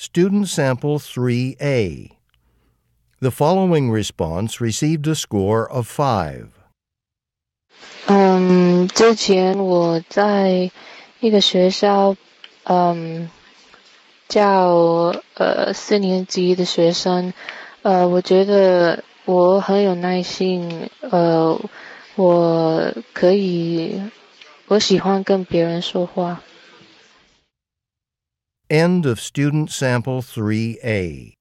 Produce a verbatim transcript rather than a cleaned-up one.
Student Sample three A. The following response received a score of five. 嗯，之前我在一个学校，嗯，教呃四年级的学生，呃，我觉得我很有耐心，呃，我可以，我喜欢跟别人说话。 End of Student Sample three A.